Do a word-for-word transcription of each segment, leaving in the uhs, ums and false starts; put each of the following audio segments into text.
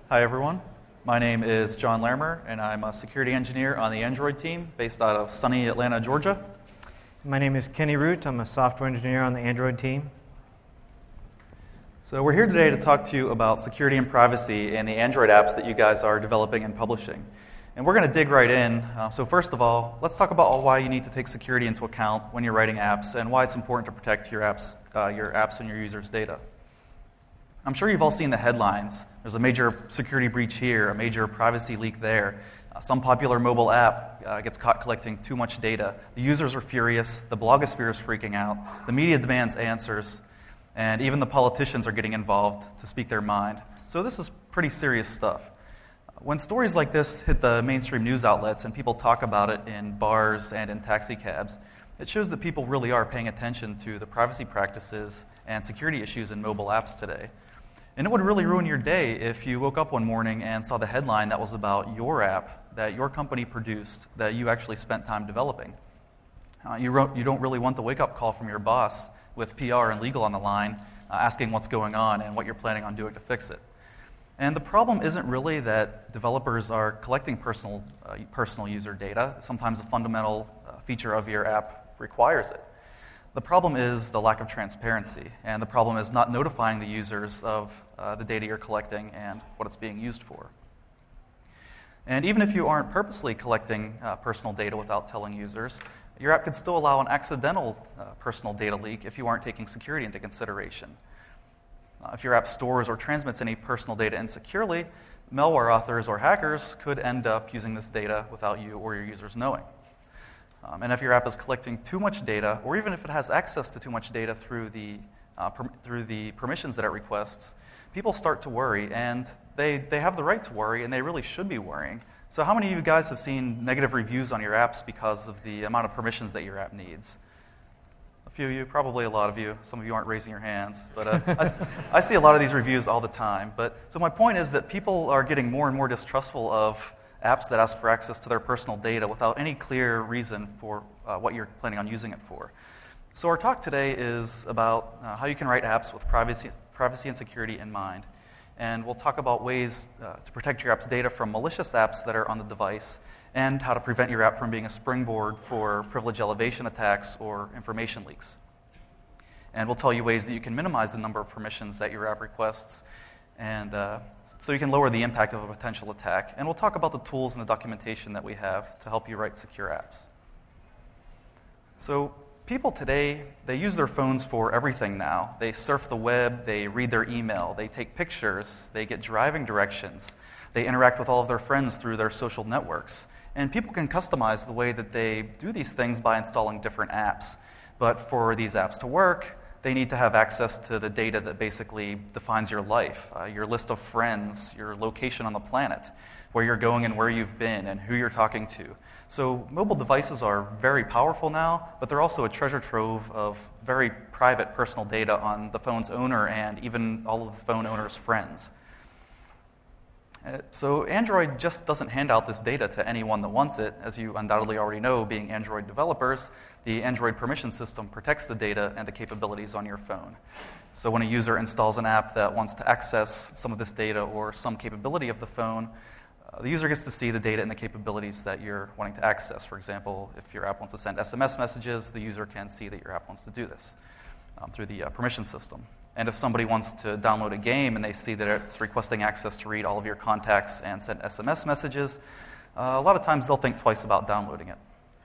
Hi, everyone. My name is John Larimer, and I'm a security engineer on the Android team based out of sunny Atlanta, Georgia. My name is Kenny Root. I'm a software engineer on the Android team. So we're here today to talk to you about security and privacy in the Android apps that you guys are developing and publishing. And we're going to dig right in. Uh, so first of all, let's talk about why you need to take security into account when you're writing apps and why it's important to protect your apps, uh, your apps and your users' data. I'm sure you've all seen the headlines. There's a major security breach here, a major privacy leak there. Uh, some popular mobile app uh, gets caught collecting too much data. The users are furious. The blogosphere is freaking out. The media demands answers. And even the politicians are getting involved to speak their mind. So this is pretty serious stuff. When stories like this hit the mainstream news outlets and people talk about it in bars and in taxi cabs, it shows that people really are paying attention to the privacy practices and security issues in mobile apps today. And it would really ruin your day if you woke up one morning and saw the headline that was about your app that your company produced that you actually spent time developing. Uh, you, wrote, you don't really want the wake-up call from your boss with P R and legal on the line uh, asking what's going on and what you're planning on doing to fix it. And the problem isn't really that developers are collecting personal, uh, personal user data. Sometimes a fundamental uh, feature of your app requires it. The problem is the lack of transparency, and the problem is not notifying the users of uh, the data you're collecting and what it's being used for. And even if you aren't purposely collecting uh, personal data without telling users, your app could still allow an accidental uh, personal data leak if you aren't taking security into consideration. Uh, if your app stores or transmits any personal data insecurely, malware authors or hackers could end up using this data without you or your users knowing. Um, and if your app is collecting too much data, or even if it has access to too much data through the, uh, per- through the permissions that it requests, people start to worry, and they, they have the right to worry, and they really should be worrying. So how many of you guys have seen negative reviews on your apps because of the amount of permissions that your app needs? A few of you, probably a lot of you. Some of you aren't raising your hands, but uh, I, I see a lot of these reviews all the time. But so my point is that people are getting more and more distrustful of apps that ask for access to their personal data without any clear reason for uh, what you're planning on using it for. So our talk today is about uh, how you can write apps with privacy, privacy and security in mind. And we'll talk about ways uh, to protect your app's data from malicious apps that are on the device, and how to prevent your app from being a springboard for privilege elevation attacks or information leaks. And we'll tell you ways that you can minimize the number of permissions that your app requests, and uh, so you can lower the impact of a potential attack. And we'll talk about the tools and the documentation that we have to help you write secure apps. So people today, they use their phones for everything now. They surf the web, they read their email, they take pictures, they get driving directions, they interact with all of their friends through their social networks. And people can customize the way that they do these things by installing different apps. But for these apps to work, they need to have access to the data that basically defines your life, uh, your list of friends, your location on the planet, where you're going and where you've been, and who you're talking to. So mobile devices are very powerful now, but they're also a treasure trove of very private personal data on the phone's owner and even all of the phone owner's friends. Uh, so Android just doesn't hand out this data to anyone that wants it. As you undoubtedly already know, being Android developers, the Android permission system protects the data and the capabilities on your phone. So when a user installs an app that wants to access some of this data or some capability of the phone, uh, the user gets to see the data and the capabilities that you're wanting to access. For example, if your app wants to send S M S messages, the user can see that your app wants to do this um, through the uh, permission system. And if somebody wants to download a game and they see that it's requesting access to read all of your contacts and send S M S messages, uh, a lot of times they'll think twice about downloading it.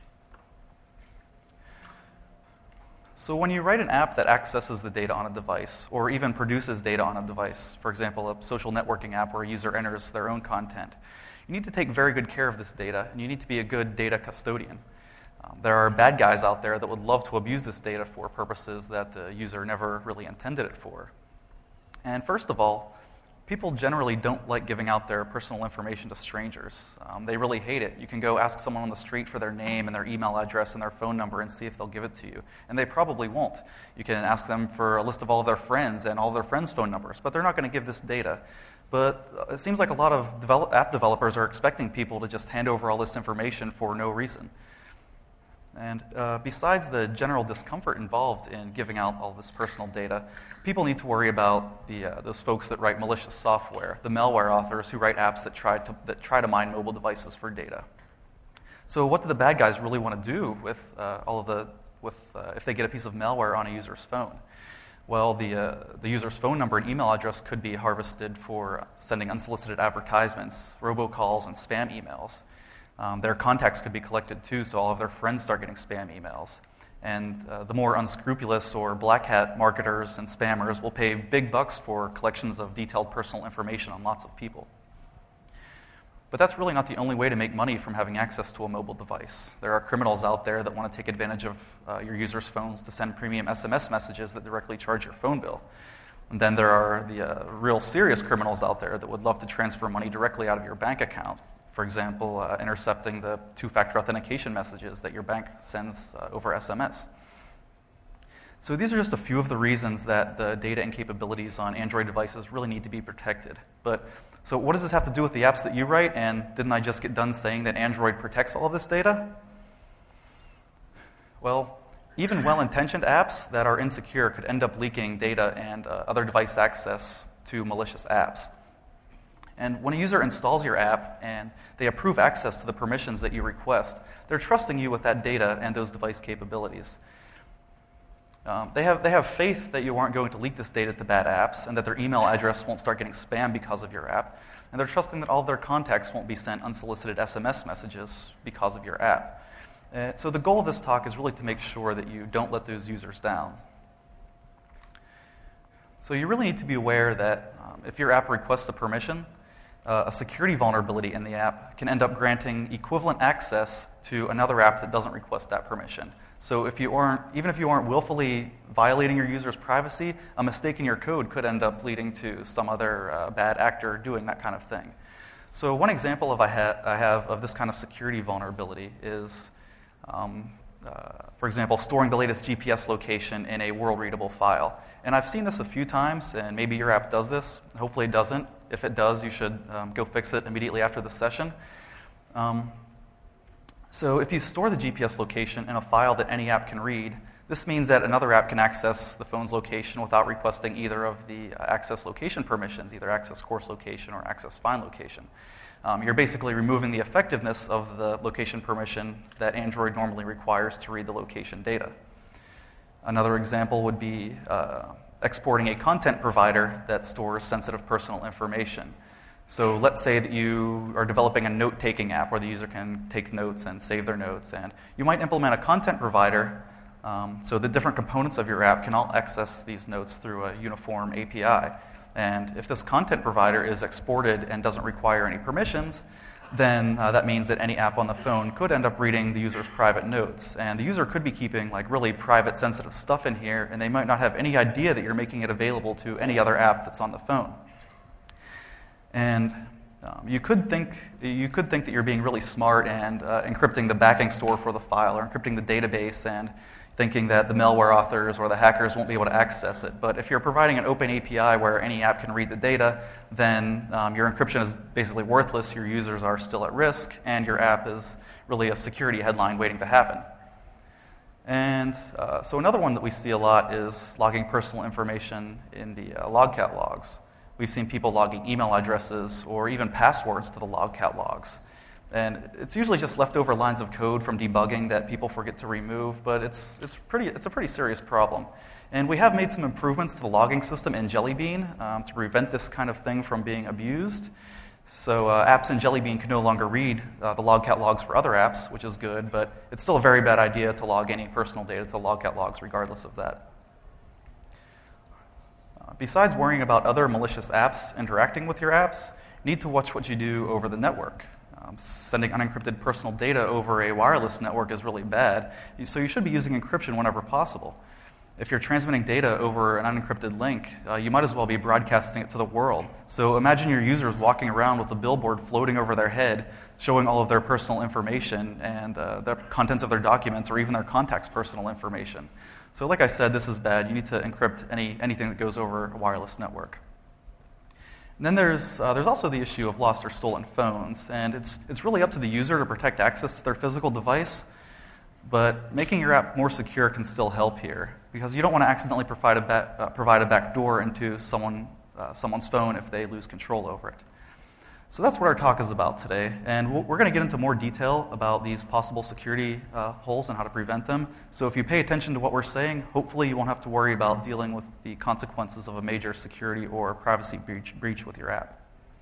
So when you write an app that accesses the data on a device, or even produces data on a device, for example, a social networking app where a user enters their own content, you need to take very good care of this data, and you need to be a good data custodian. Um, there are bad guys out there that would love to abuse this data for purposes that the user never really intended it for. And first of all, people generally don't like giving out their personal information to strangers. Um, they really hate it. You can go ask someone on the street for their name and their email address and their phone number and see if they'll give it to you. And they probably won't. You can ask them for a list of all of their friends and all of their friends' phone numbers, but they're not going to give this data. But it seems like a lot of develop- app developers are expecting people to just hand over all this information for no reason. And uh, besides the general discomfort involved in giving out all this personal data, people need to worry about the, uh, those folks that write malicious software, the malware authors who write apps that try to, that try to mine mobile devices for data. So what do the bad guys really want to do with uh, all of the, with, uh, if they get a piece of malware on a user's phone? Well, the, uh, the user's phone number and email address could be harvested for sending unsolicited advertisements, robocalls, and spam emails. Um, their contacts could be collected too, so all of their friends start getting spam emails. And uh, the more unscrupulous or black hat marketers and spammers will pay big bucks for collections of detailed personal information on lots of people. But that's really not the only way to make money from having access to a mobile device. There are criminals out there that want to take advantage of uh, your users' phones to send premium S M S messages that directly charge your phone bill. And then there are the uh, real serious criminals out there that would love to transfer money directly out of your bank account. For example, uh, intercepting the two-factor authentication messages that your bank sends uh, over S M S. So these are just a few of the reasons that the data and capabilities on Android devices really need to be protected. But so what does this have to do with the apps that you write? And didn't I just get done saying that Android protects all of this data? Well, even well-intentioned apps that are insecure could end up leaking data and uh, other device access to malicious apps. And when a user installs your app and they approve access to the permissions that you request, they're trusting you with that data and those device capabilities. Um, they have, they have faith that you aren't going to leak this data to bad apps and that their email address won't start getting spam because of your app. And they're trusting that all of their contacts won't be sent unsolicited S M S messages because of your app. Uh, so the goal of this talk is really to make sure that you don't let those users down. So you really need to be aware that um, if your app requests a permission, Uh, a security vulnerability in the app can end up granting equivalent access to another app that doesn't request that permission. So if you aren't, even if you aren't willfully violating your user's privacy, a mistake in your code could end up leading to some other uh, bad actor doing that kind of thing. So one example of I, ha- I have of this kind of security vulnerability is, um, uh, for example, storing the latest G P S location in a world-readable file. And I've seen this a few times, and maybe your app does this. Hopefully it doesn't. If it does, you should um, go fix it immediately after the session. Um, so if you store the G P S location in a file that any app can read, this means that another app can access the phone's location without requesting either of the uh, access location permissions, either access course location or access find location. Um, you're basically removing the effectiveness of the location permission that Android normally requires to read the location data. Another example would be uh, exporting a content provider that stores sensitive personal information. So let's say that you are developing a note-taking app where the user can take notes and save their notes. And you might implement a content provider um, so the different components of your app can all access these notes through a uniform A P I. And if this content provider is exported and doesn't require any permissions, then uh, that means that any app on the phone could end up reading the user's private notes. And the user could be keeping like really private, sensitive stuff in here, and they might not have any idea that you're making it available to any other app that's on the phone. And um, you could think you could think that you're being really smart and uh, encrypting the backing store for the file or encrypting the database and thinking that the malware authors or the hackers won't be able to access it. But if you're providing an open A P I where any app can read the data, then um, your encryption is basically worthless, your users are still at risk, and your app is really a security headline waiting to happen. And uh, so another one that we see a lot is logging personal information in the uh, Logcat logs. We've seen people logging email addresses or even passwords to the Logcat logs. And it's usually just leftover lines of code from debugging that people forget to remove, but it's, it's, pretty, it's a pretty serious problem. And we have made some improvements to the logging system in Jelly Bean um, to prevent this kind of thing from being abused. So uh, apps in Jelly Bean can no longer read uh, the Logcat logs for other apps, which is good, but it's still a very bad idea to log any personal data to the Logcat logs regardless of that. Uh, besides worrying about other malicious apps interacting with your apps, you need to watch what you do over the network. Um, sending unencrypted personal data over a wireless network is really bad, so you should be using encryption whenever possible. If you're transmitting data over an unencrypted link, uh, you might as well be broadcasting it to the world. So imagine your users walking around with a billboard floating over their head, showing all of their personal information and uh, the contents of their documents or even their contacts' personal information. So like I said, this is bad. You need to encrypt any, anything that goes over a wireless network. And then there's, uh, there's also the issue of lost or stolen phones, and it's, it's really up to the user to protect access to their physical device. But making your app more secure can still help here, because you don't want to accidentally provide a, ba- uh, provide a backdoor into someone, uh, someone's phone if they lose control over it. So that's what our talk is about today, and we're going to get into more detail about these possible security uh, holes and how to prevent them. So if you pay attention to what we're saying, hopefully you won't have to worry about dealing with the consequences of a major security or privacy breach, breach with your app.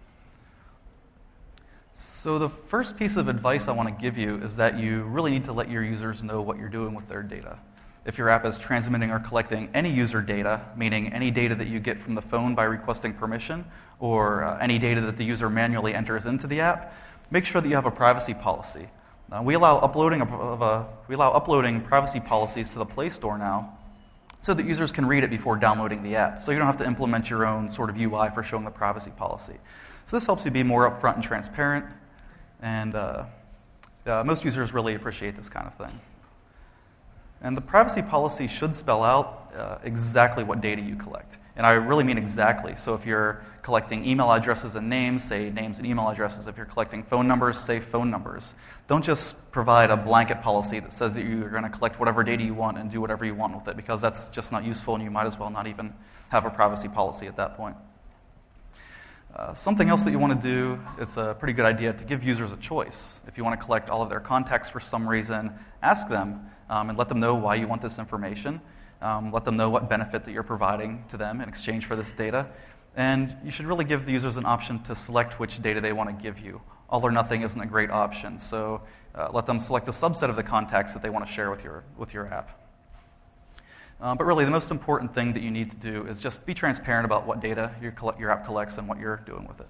So the first piece of advice I want to give you is that you really need to let your users know what you're doing with their data. If your app is transmitting or collecting any user data, meaning any data that you get from the phone by requesting permission, or uh, any data that the user manually enters into the app, make sure that you have a privacy policy. Uh, we allow uploading of, of a, we allow uploading privacy policies to the Play Store now, so that users can read it before downloading the app. So you don't have to implement your own sort of U I for showing the privacy policy. So this helps you be more upfront and transparent, and uh, uh, most users really appreciate this kind of thing. And the privacy policy should spell out uh, exactly what data you collect. And I really mean exactly. So if you're collecting email addresses and names, say names and email addresses. If you're collecting phone numbers, say phone numbers. Don't just provide a blanket policy that says that you're going to collect whatever data you want and do whatever you want with it, because that's just not useful, and you might as well not even have a privacy policy at that point. Uh, something else that you want to do, it's a pretty good idea to give users a choice. If you want to collect all of their contacts for some reason, ask them um, and let them know why you want this information. Um, let them know what benefit that you're providing to them in exchange for this data. And you should really give the users an option to select which data they want to give you. All or nothing isn't a great option, so uh, let them select a subset of the contacts that they want to share with your, with your app. Uh, but really, the most important thing that you need to do is just be transparent about what data your, collect, your app collects and what you're doing with it.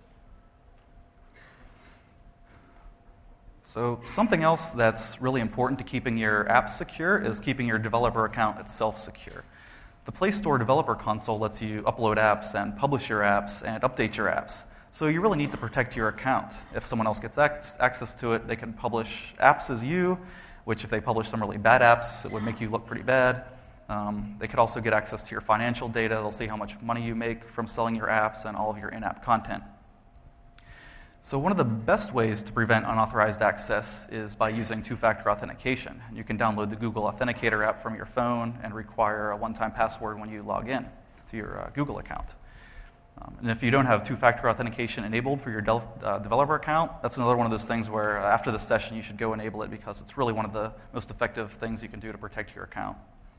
So something else that's really important to keeping your app secure is keeping your developer account itself secure. The Play Store Developer Console lets you upload apps and publish your apps and update your apps. So you really need to protect your account. If someone else gets ac- access to it, they can publish apps as you, which if they publish some really bad apps, it would make you look pretty bad. Um, they could also get access to your financial data. They'll see how much money you make from selling your apps and all of your in-app content. So one of the best ways to prevent unauthorized access is by using two-factor authentication. You can download the Google Authenticator app from your phone and require a one-time password when you log in to your uh, Google account. Um, and if you don't have two-factor authentication enabled for your del- uh, developer account, that's another one of those things where uh, after this session you should go enable it, because it's really one of the most effective things you can do to protect your account.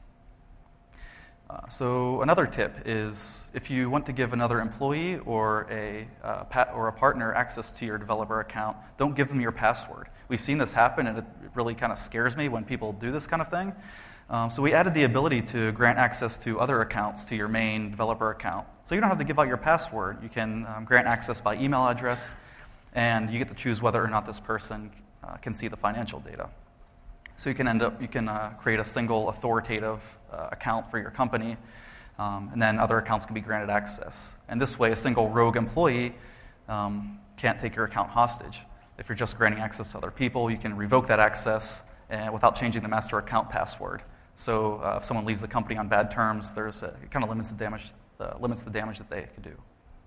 Uh, so another tip is if you want to give another employee or a uh, pat or a partner access to your developer account, don't give them your password. We've seen this happen, and it really kind of scares me when people do this kind of thing. Um, so we added the ability to grant access to other accounts to your main developer account. So you don't have to give out your password. You can um, grant access by email address, and you get to choose whether or not this person uh, can see the financial data. So you can end up, you can uh, create a single authoritative uh, account for your company, um, and then other accounts can be granted access. And this way, a single rogue employee um, can't take your account hostage. If you're just granting access to other people, you can revoke that access uh, without changing the master account password. So uh, if someone leaves the company on bad terms, there's a, it kind of limits the damage, uh, limits the damage that they could do.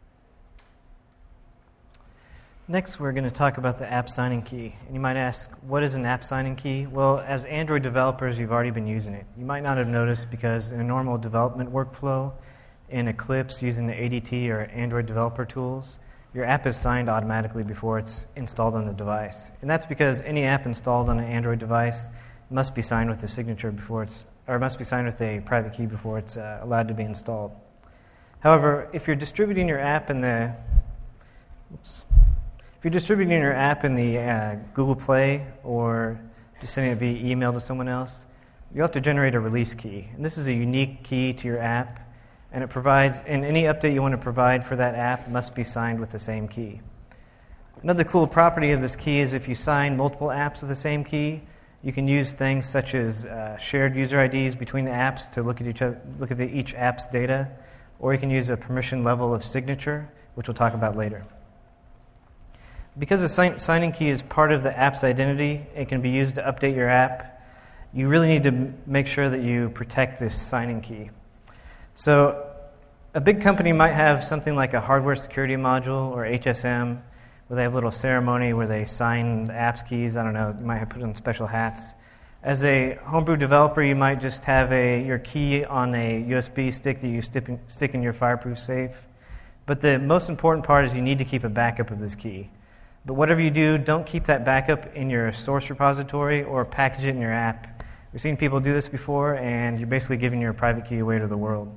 Next, we're going to talk about the app signing key. And you might ask, what is an app signing key? Well, as Android developers, you've already been using it. You might not have noticed because in a normal development workflow, in Eclipse using the A D T or Android developer tools, your app is signed automatically before it's installed on the device. And that's because any app installed on an Android device must be signed with a signature before it's, or must be signed with a private key before it's uh, allowed to be installed. However, if you're distributing your app in the, oops, if you're distributing your app in the uh, Google Play or just sending it via email to someone else, you have to generate a release key. And this is a unique key to your app, and it provides, and any update you want to provide for that app must be signed with the same key. Another cool property of this key is if you sign multiple apps with the same key, you can use things such as uh, shared user I Ds between the apps to look at each other, look at the, each app's data, or you can use a permission level of signature, which we'll talk about later. Because the sign- signing key is part of the app's identity, it can be used to update your app. You really need to m- make sure that you protect this signing key. So a big company might have something like a hardware security module or H S M, where they have a little ceremony where they sign the app's keys. I don't know, you might have put on special hats. As a homebrew developer, you might just have a, your key on a U S B stick that you stick in, stick in your fireproof safe. But the most important part is you need to keep a backup of this key. But whatever you do, don't keep that backup in your source repository or package it in your app. We've seen people do this before, and you're basically giving your private key away to the world.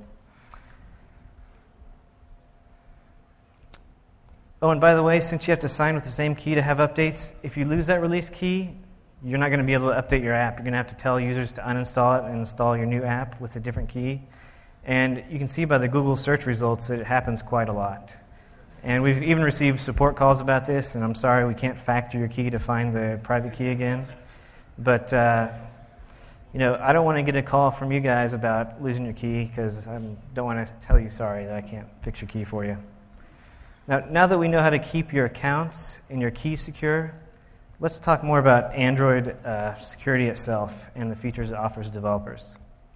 Oh, and by the way, since you have to sign with the same key to have updates, if you lose that release key, you're not going to be able to update your app. You're going to have to tell users to uninstall it and install your new app with a different key. And you can see by the Google search results that it happens quite a lot. And we've even received support calls about this, and I'm sorry we can't factor your key to find the private key again. But, uh, you know, I don't want to get a call from you guys about losing your key because I don't want to tell you sorry that I can't fix your key for you. Now, now that we know how to keep your accounts and your keys secure, let's talk more about Android uh, security itself and the features it offers developers.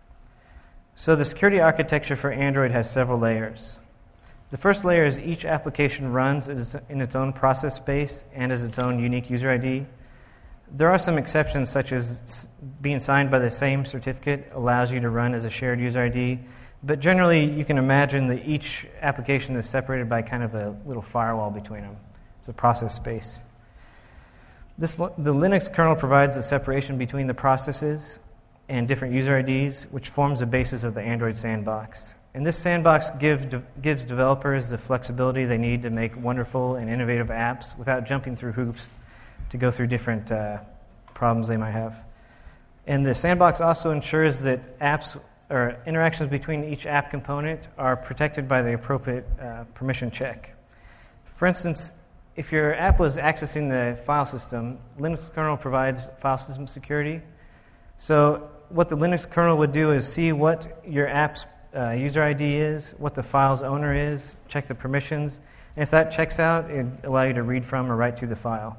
So the security architecture for Android has several layers. The first layer is each application runs in its own process space and as its own unique user I D. There are some exceptions, such as being signed by the same certificate allows you to run as a shared user I D, but generally you can imagine that each application is separated by kind of a little firewall between them. It's a process space. This, the Linux kernel provides a separation between the processes and different user I Ds, which forms the basis of the Android sandbox. And this sandbox give, de, gives developers the flexibility they need to make wonderful and innovative apps without jumping through hoops to go through different uh, problems they might have. And the sandbox also ensures that apps or interactions between each app component are protected by the appropriate uh, permission check. For instance, if your app was accessing the file system, Linux kernel provides file system security. So what the Linux kernel would do is see what your app's uh, user I D is, what the file's owner is, check the permissions, and if that checks out, it would allow you to read from or write to the file.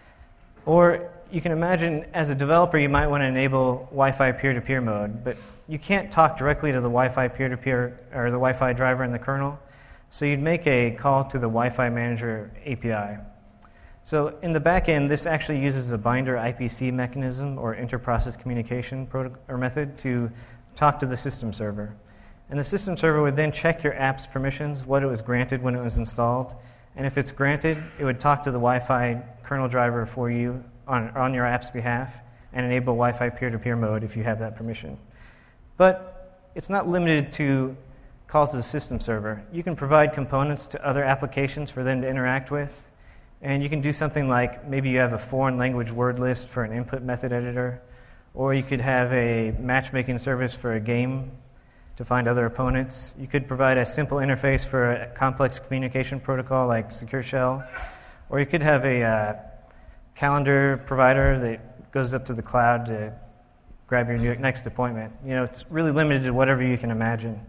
Or you can imagine, as a developer, you might want to enable Wi-Fi peer-to-peer mode, but you can't talk directly to the Wi-Fi peer-to-peer or the Wi-Fi driver in the kernel, so you'd make a call to the Wi-Fi manager A P I. So in the back end, this actually uses a binder I P C mechanism or inter-process communication proto- or method to talk to the system server. And the system server would then check your app's permissions, what it was granted when it was installed, and if it's granted, it would talk to the Wi-Fi kernel driver for you on, on your app's behalf and enable Wi-Fi peer-to-peer mode if you have that permission. But it's not limited to calls to the system server. You can provide components to other applications for them to interact with, and you can do something like maybe you have a foreign language word list for an input method editor, or you could have a matchmaking service for a game to find other opponents. You could provide a simple interface for a complex communication protocol like Secure Shell, or you could have a uh, calendar provider that goes up to the cloud to grab your new next appointment. You know, it's really limited to whatever you can imagine.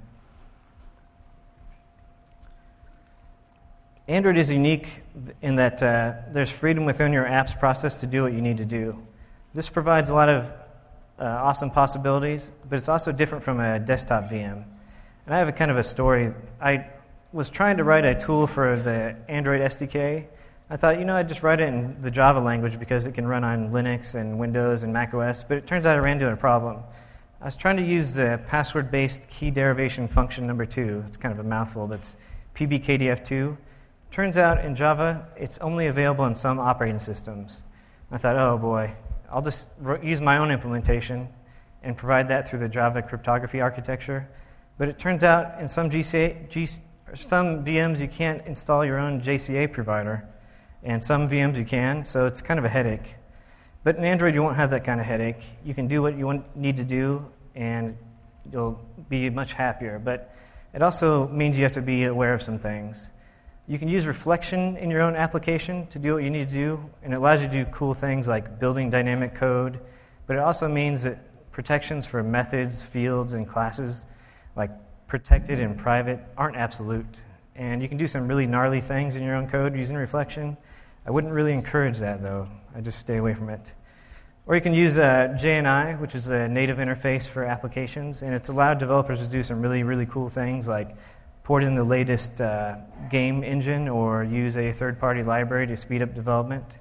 Android is unique in that uh, there's freedom within your app's process to do what you need to do. This provides a lot of uh, awesome possibilities, but it's also different from a desktop V M. And I have a kind of a story. I was trying to write a tool for the Android S D K. I thought, you know, I'd just write it in the Java language because it can run on Linux and Windows and Mac O S, but it turns out I ran into a problem. I was trying to use the password-based key derivation function number two. It's kind of a mouthful, but it's P B K D F two. Turns out in Java, it's only available in some operating systems. I thought, oh boy, I'll just use my own implementation and provide that through the Java cryptography architecture. But it turns out in some, G C A, G, some V Ms you can't install your own J C A provider, and some V Ms you can, so it's kind of a headache. But in Android, you won't have that kind of headache. You can do what you want, need to do, and you'll be much happier. But it also means you have to be aware of some things. You can use reflection in your own application to do what you need to do, and it allows you to do cool things like building dynamic code, but it also means that protections for methods, fields, and classes, like protected and private, aren't absolute. And you can do some really gnarly things in your own code using reflection. I wouldn't really encourage that, though. I just stay away from it. Or you can use uh, J N I, which is a native interface for applications, and it's allowed developers to do some really, really cool things like port in the latest uh, game engine or use a third-party library to speed up development.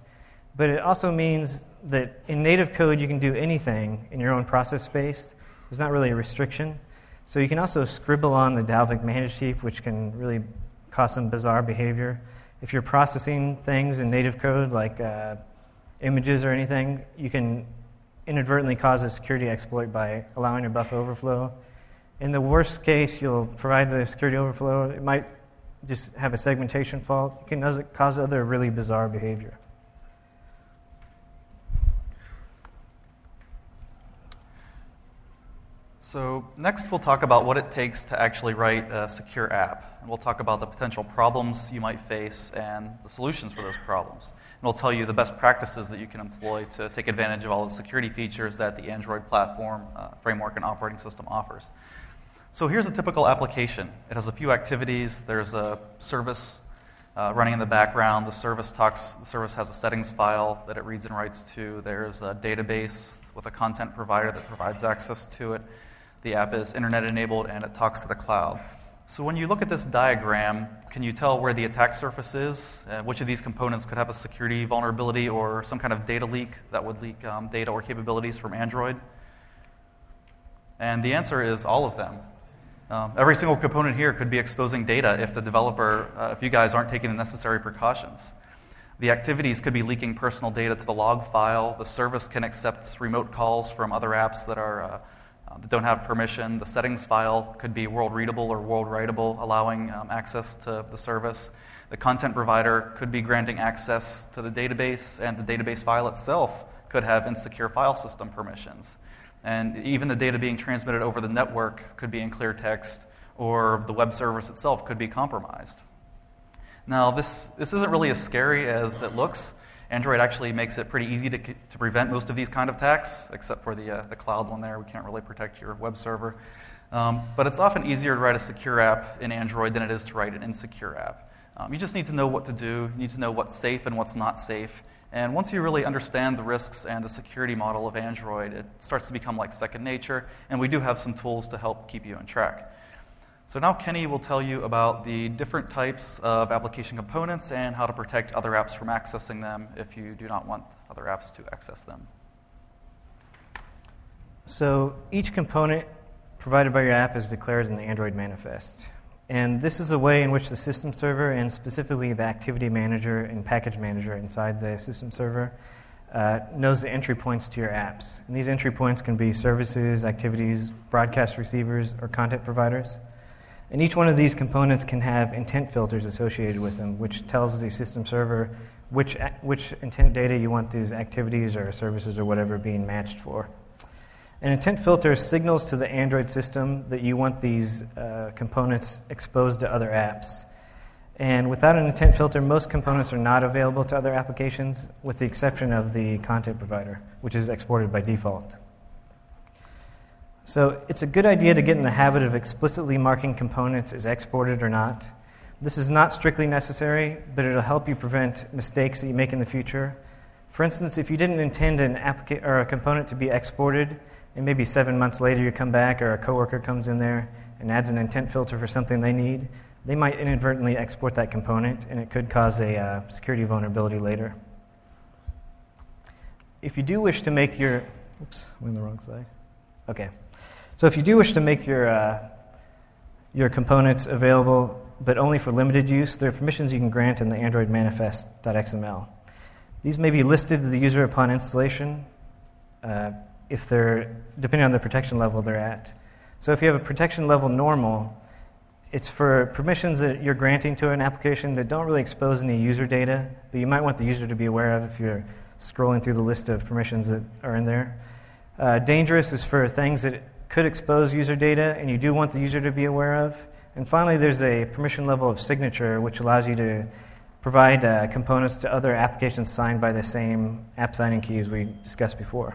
But it also means that in native code you can do anything in your own process space. There's not really a restriction. So you can also scribble on the Dalvik managed heap, which can really cause some bizarre behavior. If you're processing things in native code, like uh, images or anything, you can inadvertently cause a security exploit by allowing a buffer overflow. In the worst case, you'll provide the security overflow. It might just have a segmentation fault. It can cause other really bizarre behavior. So next we'll talk about what it takes to actually write a secure app. And we'll talk about the potential problems you might face and the solutions for those problems. And we'll tell you the best practices that you can employ to take advantage of all the security features that the Android platform, uh, framework, and operating system offers. So here's a typical application. It has a few activities. There's a service uh, running in the background. The service talks. The service has a settings file that it reads and writes to. There's a database with a content provider that provides access to it. The app is internet-enabled, and it talks to the cloud. So when you look at this diagram, can you tell where the attack surface is? Uh, which of these components could have a security vulnerability or some kind of data leak that would leak um, data or capabilities from Android? And the answer is all of them. Um, every single component here could be exposing data if the developer, uh, if you guys aren't taking the necessary precautions. The activities could be leaking personal data to the log file. The service can accept remote calls from other apps that are uh, uh, that don't have permission. The settings file could be world readable or world writable, allowing um, access to the service. The content provider could be granting access to the database, and the database file itself could have insecure file system permissions. And even the data being transmitted over the network could be in clear text, or the web service itself could be compromised. Now, this, this isn't really as scary as it looks. Android actually makes it pretty easy to, to prevent most of these kind of attacks, except for the, uh, the cloud one there. We can't really protect your web server. Um, but it's often easier to write a secure app in Android than it is to write an insecure app. Um, you just need to know what to do. You need to know what's safe and what's not safe. And once you really understand the risks and the security model of Android, it starts to become like second nature, and we do have some tools to help keep you on track. So now Kenny will tell you about the different types of application components and how to protect other apps from accessing them if you do not want other apps to access them. So each component provided by your app is declared in the Android manifest. And this is a way in which the system server, and specifically the activity manager and package manager inside the system server, uh, knows the entry points to your apps. And these entry points can be services, activities, broadcast receivers, or content providers. And each one of these components can have intent filters associated with them, which tells the system server which, which intent data you want these activities or services or whatever being matched for. An intent filter signals to the Android system that you want these uh, components exposed to other apps. And without an intent filter, most components are not available to other applications, with the exception of the content provider, which is exported by default. So it's a good idea to get in the habit of explicitly marking components as exported or not. This is not strictly necessary, but it'll help you prevent mistakes that you make in the future. For instance, if you didn't intend an applica- or a component to be exported, and maybe seven months later you come back or a coworker comes in there and adds an intent filter for something they need, they might inadvertently export that component, and it could cause a uh, security vulnerability later. If you do wish to make your... Oops, I'm on the wrong slide. Okay. So if you do wish to make your, uh, your components available, but only for limited use, there are permissions you can grant in the Android manifest.xml. These may be listed to the user upon installation, uh, if they're, depending on the protection level they're at. So if you have a protection level normal, it's for permissions that you're granting to an application that don't really expose any user data, but you might want the user to be aware of if you're scrolling through the list of permissions that are in there. Uh, dangerous is for things that could expose user data, and you do want the user to be aware of. And finally, there's a permission level of signature, which allows you to provide uh, components to other applications signed by the same app signing key as we discussed before.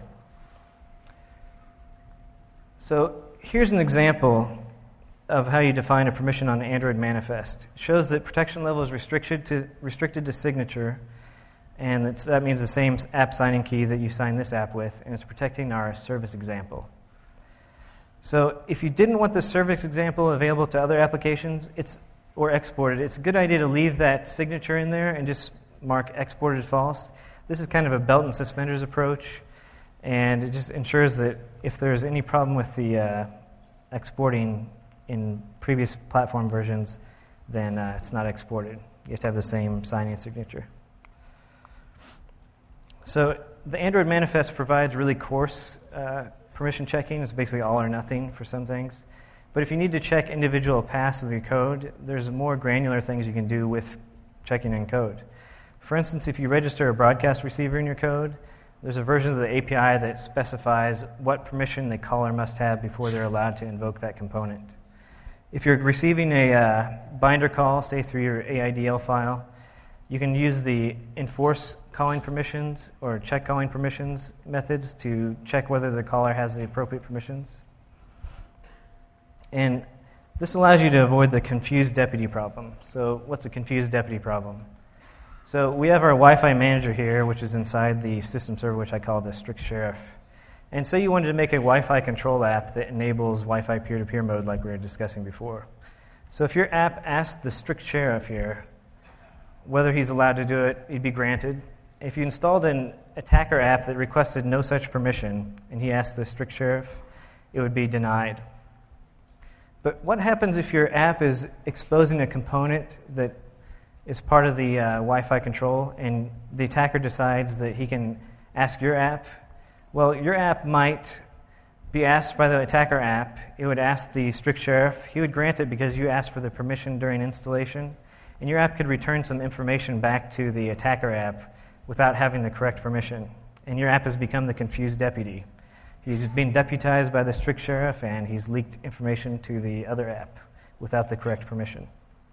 So here's an example of how you define a permission on the Android manifest. It shows that protection level is restricted to, restricted to signature, and it's, that means the same app signing key that you sign this app with, and it's protecting our service example. So if you didn't want the service example available to other applications it's, or exported, it's a good idea to leave that signature in there and just mark exported false. This is kind of a belt and suspenders approach, and it just ensures that if there's any problem with the uh, exporting in previous platform versions, then uh, it's not exported. You have to have the same signing signature. So the Android manifest provides really coarse uh, permission checking. It's basically all or nothing for some things. But if you need to check individual paths of your code, there's more granular things you can do with checking in code. For instance, if you register a broadcast receiver in your code, there's a version of the A P I that specifies what permission the caller must have before they're allowed to invoke that component. If you're receiving a uh, binder call, say through your A I D L file, you can use the enforce calling permissions or check calling permissions methods to check whether the caller has the appropriate permissions. And this allows you to avoid the confused deputy problem. So what's a confused deputy problem? So we have our Wi-Fi manager here, which is inside the system server, which I call the strict sheriff. And say you wanted to make a Wi-Fi control app that enables Wi-Fi peer-to-peer mode like we were discussing before. So if your app asked the strict sheriff here whether he's allowed to do it, he'd be granted. If you installed an attacker app that requested no such permission and he asked the strict sheriff, it would be denied. But what happens if your app is exposing a component that is part of the uh, Wi-Fi control and the attacker decides that he can ask your app? Well, your app might be asked by the attacker app. It would ask the strict sheriff. He would grant it because you asked for the permission during installation. And your app could return some information back to the attacker app without having the correct permission. And your app has become the confused deputy. He's been deputized by the strict sheriff, and he's leaked information to the other app without the correct permission.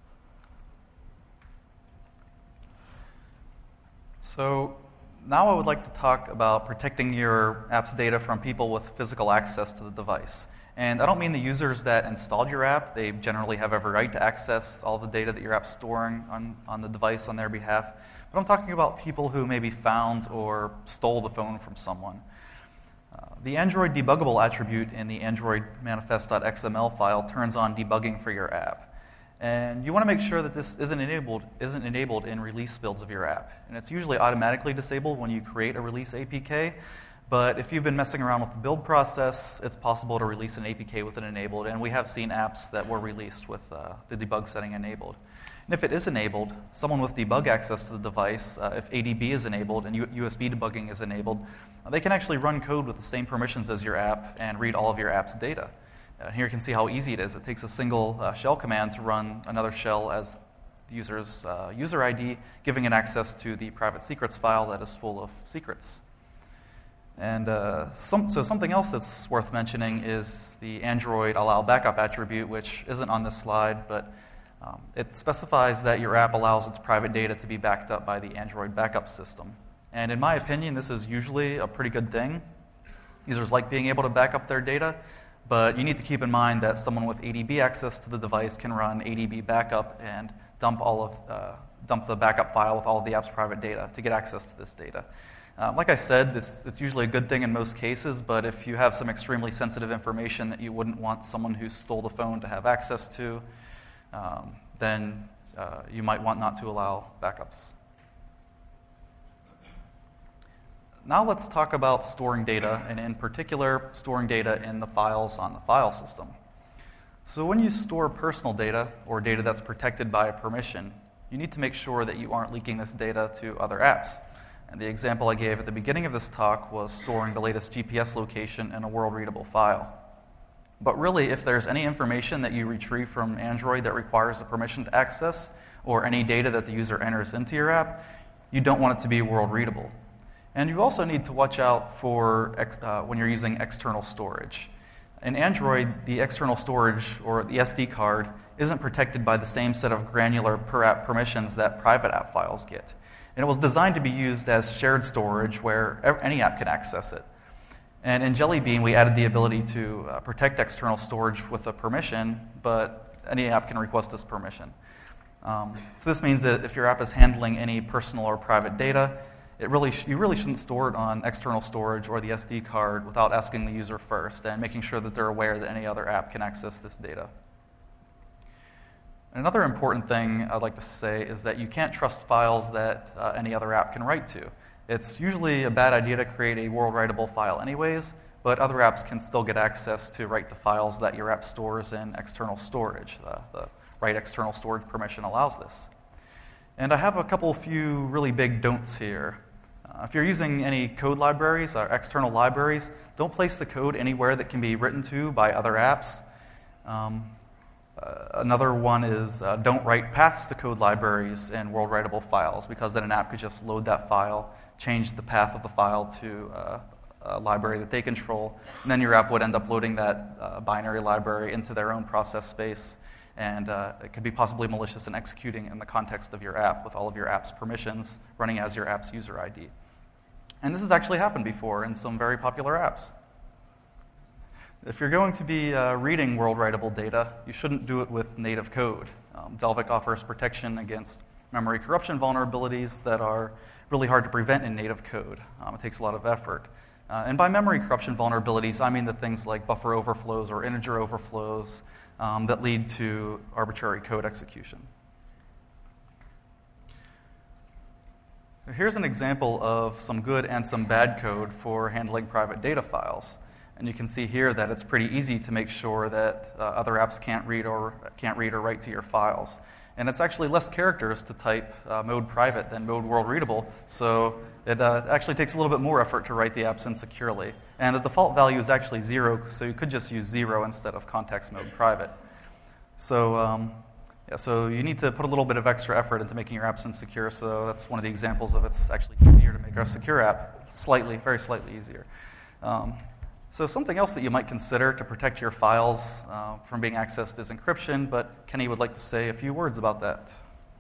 So now I would like to talk about protecting your app's data from people with physical access to the device. And I don't mean the users that installed your app. They generally have every right to access all the data that your app's storing on, on the device on their behalf. But I'm talking about people who maybe found or stole the phone from someone. Uh, the Android debuggable attribute in the Android manifest.xml file turns on debugging for your app. And you want to make sure that this isn't enabled, isn't enabled in release builds of your app. And it's usually automatically disabled when you create a release A P K. But if you've been messing around with the build process, it's possible to release an A P K with it enabled. And we have seen apps that were released with uh, the debug setting enabled. And if it is enabled, someone with debug access to the device, uh, if A D B is enabled and U S B debugging is enabled, uh, they can actually run code with the same permissions as your app and read all of your app's data. Uh, here you can see how easy it is. It takes a single uh, shell command to run another shell as the user's uh, user I D, giving it access to the private secrets file that is full of secrets. And uh, some, so something else that's worth mentioning is the Android allow backup attribute, which isn't on this slide, but um, it specifies that your app allows its private data to be backed up by the Android backup system. And in my opinion, this is usually a pretty good thing. Users like being able to back up their data, but you need to keep in mind that someone with A D B access to the device can run A D B backup and dump all of uh, dump the backup file with all of the app's private data to get access to this data. Um, like I said, this, it's usually a good thing in most cases, but if you have some extremely sensitive information that you wouldn't want someone who stole the phone to have access to, um, then uh, you might want not to allow backups. Now let's talk about storing data, and in particular, storing data in the files on the file system. So when you store personal data, or data that's protected by a permission, you need to make sure that you aren't leaking this data to other apps. And the example I gave at the beginning of this talk was storing the latest G P S location in a world-readable file. But really, if there's any information that you retrieve from Android that requires a permission to access, or any data that the user enters into your app, you don't want it to be world-readable. And you also need to watch out for ex uh, when you're using external storage. In Android, the external storage, or the S D card, isn't protected by the same set of granular per-app permissions that private app files get. And it was designed to be used as shared storage where any app can access it. And in Jelly Bean, we added the ability to uh, protect external storage with a permission, but any app can request this permission. Um, so this means that if your app is handling any personal or private data, it really sh you really shouldn't store it on external storage or the S D card without asking the user first and making sure that they're aware that any other app can access this data. Another important thing I'd like to say is that you can't trust files that uh, any other app can write to. It's usually a bad idea to create a world writable file anyways, but other apps can still get access to write the files that your app stores in external storage. The, the write external storage permission allows this. And I have a couple few really big don'ts here. Uh, if you're using any code libraries or external libraries, don't place the code anywhere that can be written to by other apps. Um, uh, another one is uh, don't write paths to code libraries in world writable files, because then an app could just load that file, change the path of the file to uh, a library that they control, and then your app would end up loading that uh, binary library into their own process space, and uh, it could be possibly malicious and executing in the context of your app with all of your app's permissions running as your app's user I D. And this has actually happened before in some very popular apps. If you're going to be uh, reading world writable data, you shouldn't do it with native code. Um, Dalvik offers protection against memory corruption vulnerabilities that are really hard to prevent in native code. Um, it takes a lot of effort. Uh, and by memory corruption vulnerabilities, I mean the things like buffer overflows or integer overflows um, that lead to arbitrary code execution. Here's an example of some good and some bad code for handling private data files. And you can see here that it's pretty easy to make sure that uh, other apps can't read or can't read or write to your files. And it's actually less characters to type uh, mode private than mode world readable, so it uh, actually takes a little bit more effort to write the apps in securely. And the default value is actually zero, so you could just use zero instead of context mode private. So, um, yeah, so you need to put a little bit of extra effort into making your apps insecure, so that's one of the examples of it's actually easier to make a secure app, slightly, very slightly easier. Um, So something else that you might consider to protect your files uh, from being accessed is encryption, but Kenny would like to say a few words about that.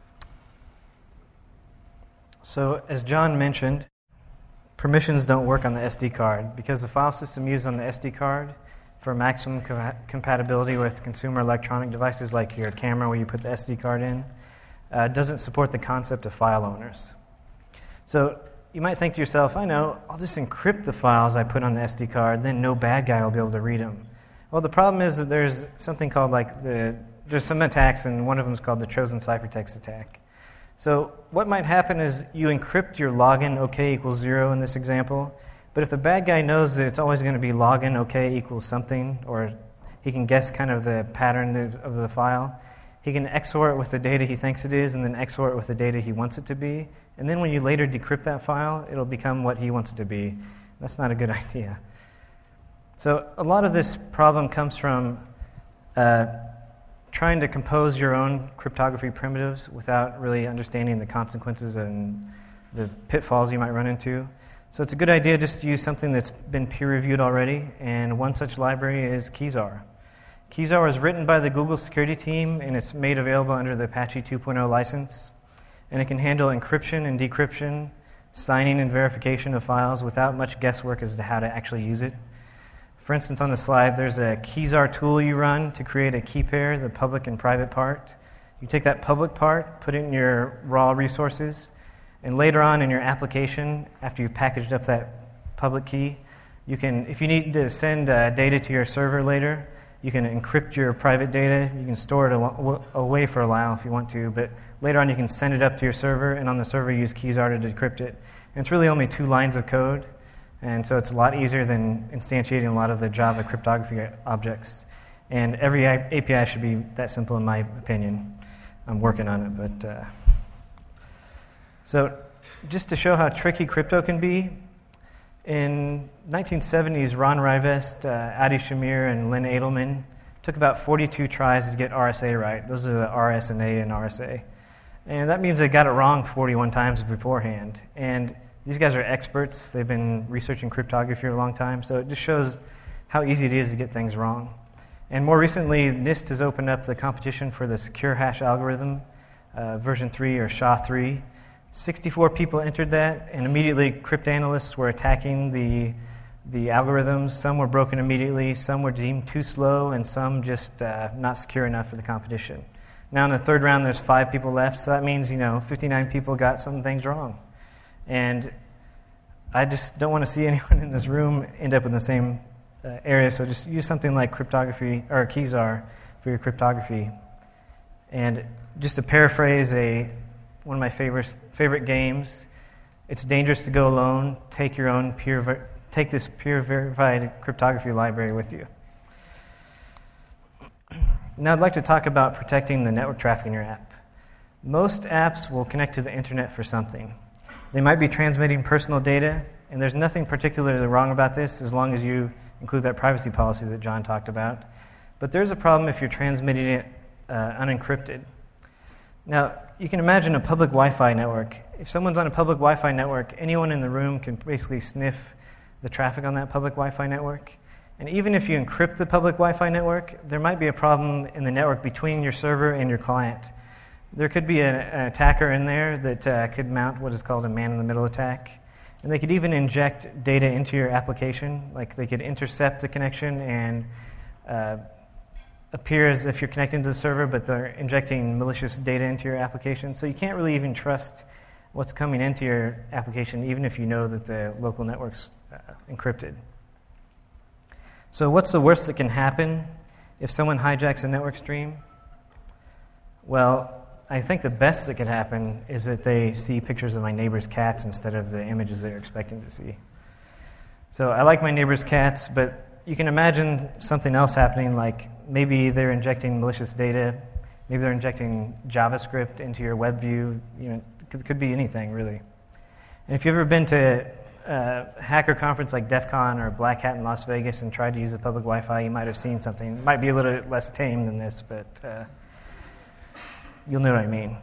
So as John mentioned, permissions don't work on the S D card because the file system used on the S D card for maximum co- compatibility with consumer electronic devices like your camera where you put the S D card in uh, doesn't support the concept of file owners. So you might think to yourself, I know, I'll just encrypt the files I put on the S D card, then no bad guy will be able to read them. Well, the problem is that there's something called like the, there's some attacks, and one of them is called the Trojan ciphertext attack. So what might happen is you encrypt your login OK equals zero in this example, but if the bad guy knows that it's always going to be login OK equals something, or he can guess kind of the pattern of the file, he can X O R it with the data he thinks it is, and then X O R it with the data he wants it to be. And then when you later decrypt that file, it'll become what he wants it to be. That's not a good idea. So a lot of this problem comes from uh, trying to compose your own cryptography primitives without really understanding the consequences and the pitfalls you might run into. So it's a good idea just to use something that's been peer-reviewed already, and one such library is Kezar. Kezar was written by the Google security team, and it's made available under the Apache two point oh license. And it can handle encryption and decryption, signing and verification of files without much guesswork as to how to actually use it. For instance, on the slide, there's a Kezar tool you run to create a key pair, the public and private part. You take that public part, put it in your raw resources, and later on in your application, after you've packaged up that public key, you can, if you need to send uh, data to your server later, you can encrypt your private data. You can store it away for a while if you want to, but later on you can send it up to your server, and on the server use Kezar to decrypt it. And it's really only two lines of code, and so it's a lot easier than instantiating a lot of the Java cryptography objects. And every A P I should be that simple in my opinion. I'm working on it, but... Uh... So just to show how tricky crypto can be, in nineteen seventies, Ron Rivest, uh, Adi Shamir, and Lynn Edelman took about forty-two tries to get R S A right. Those are the R S N A and R S A. And that means they got it wrong forty-one times beforehand. And these guys are experts. They've been researching cryptography for a long time, so it just shows how easy it is to get things wrong. And more recently, NIST has opened up the competition for the secure hash algorithm, uh, version three or S H A three. sixty-four people entered that, and immediately cryptanalysts were attacking the the algorithms. Some were broken immediately, some were deemed too slow, and some just uh, not secure enough for the competition. Now in the third round, there's five people left, so that means, you know, fifty-nine people got some things wrong. And I just don't want to see anyone in this room end up in the same uh, area, so just use something like cryptography, or Kezar for your cryptography. And just to paraphrase a one of my favorite favorite games, It's dangerous to go alone. Take your own peer ver- take this peer-verified cryptography library with you. Now I'd like to talk about protecting the network traffic in your app. Most apps will connect to the internet for something. They might be transmitting personal data, and there's nothing particularly wrong about this as long as you include that privacy policy that John talked about. But there's a problem if you're transmitting it uh, unencrypted. Now, you can imagine a public Wi-Fi network. If someone's on a public Wi-Fi network, anyone in the room can basically sniff the traffic on that public Wi-Fi network. And even if you encrypt the public Wi-Fi network, there might be a problem in the network between your server and your client. There could be a, an attacker in there that uh, could mount what is called a man-in-the-middle attack. And they could even inject data into your application, like they could intercept the connection and uh, appear as if you're connecting to the server, but they're injecting malicious data into your application. So you can't really even trust what's coming into your application, even if you know that the local network's uh, encrypted. So what's the worst that can happen if someone hijacks a network stream? Well, I think the best that could happen is that they see pictures of my neighbor's cats instead of the images they're expecting to see. So I like my neighbor's cats, but you can imagine something else happening, like maybe they're injecting malicious data, maybe they're injecting JavaScript into your web view. You know, it could, could be anything, really. And if you've ever been to a hacker conference like DEF CON or Black Hat in Las Vegas and tried to use the public Wi-Fi, you might have seen something. It might be a little bit less tame than this, but uh, you'll know what I mean.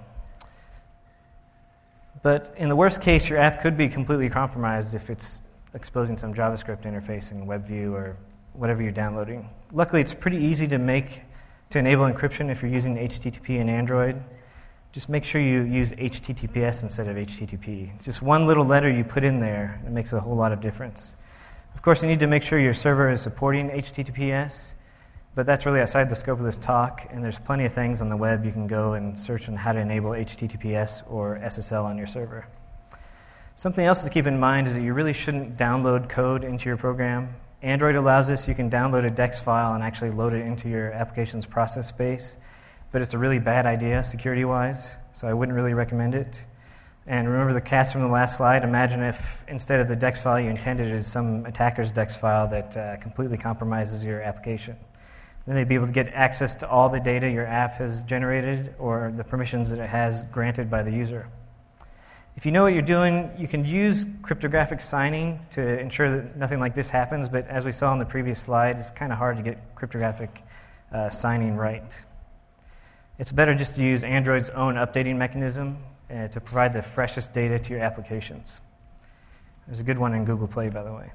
But in the worst case, your app could be completely compromised if it's exposing some JavaScript interface in WebView or whatever you're downloading. Luckily, it's pretty easy to make to enable encryption if you're using H T T P in Android. Just make sure you use H T T P S instead of H T T P. Just one little letter you put in there, it makes a whole lot of difference. Of course, you need to make sure your server is supporting H T T P S, but that's really outside the scope of this talk, and there's plenty of things on the web you can go and search on how to enable H T T P S or S S L on your server. Something else to keep in mind is that you really shouldn't download code into your program. Android allows this. You can download a DEX file and actually load it into your application's process space, but it's a really bad idea security-wise, so I wouldn't really recommend it. And remember the cats from the last slide? Imagine if instead of the DEX file you intended is some attacker's DEX file that uh, completely compromises your application. Then they'd be able to get access to all the data your app has generated or the permissions that it has granted by the user. If you know what you're doing, you can use cryptographic signing to ensure that nothing like this happens, but as we saw on the previous slide, it's kind of hard to get cryptographic uh, signing right. It's better just to use Android's own updating mechanism uh, to provide the freshest data to your applications. There's a good one in Google Play, by the way.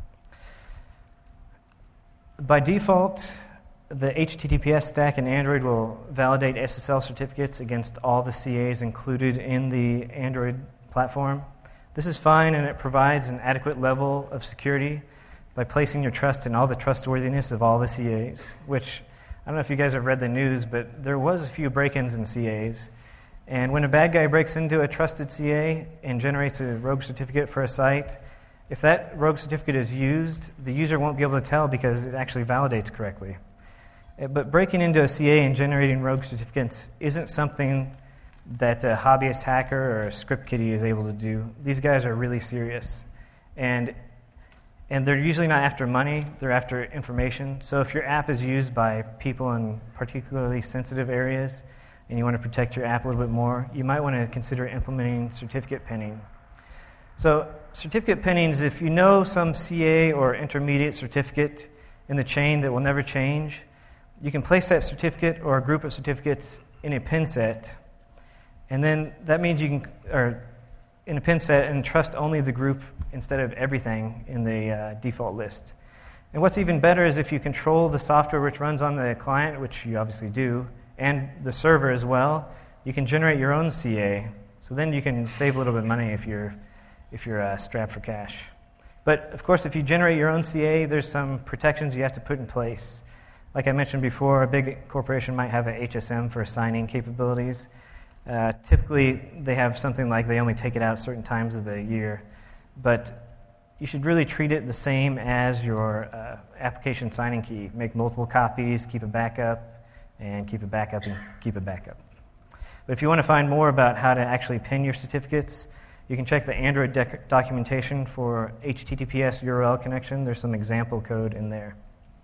By default, the H T T P S stack in Android will validate S S L certificates against all the C As included in the Android platform. This is fine, and it provides an adequate level of security by placing your trust in all the trustworthiness of all the C As, which I don't know if you guys have read the news, but there was a few break-ins in C As. And when a bad guy breaks into a trusted C A and generates a rogue certificate for a site, if that rogue certificate is used, the user won't be able to tell because it actually validates correctly. But breaking into a C A and generating rogue certificates isn't something that a hobbyist hacker or a script kiddie is able to do. These guys are really serious. And And they're usually not after money, they're after information. So if your app is used by people in particularly sensitive areas and you want to protect your app a little bit more, you might want to consider implementing certificate pinning. So certificate pinning is if you know some C A or intermediate certificate in the chain that will never change, you can place that certificate or a group of certificates in a pin set, and then that means you can, or in a pin set, and trust only the group instead of everything in the uh, default list. And what's even better is if you control the software which runs on the client, which you obviously do, and the server as well, you can generate your own C A. So then you can save a little bit of money if you're if you're uh, strapped for cash. But of course, if you generate your own C A, there's some protections you have to put in place. Like I mentioned before, a big corporation might have an H S M for signing capabilities. Uh, typically, they have something like they only take it out certain times of the year. But you should really treat it the same as your uh, application signing key. Make multiple copies, keep a backup, and keep a backup, and keep a backup. But if you want to find more about how to actually pin your certificates, You can check the Android dec- documentation for H T T P S U R L connection. There's some example code in there.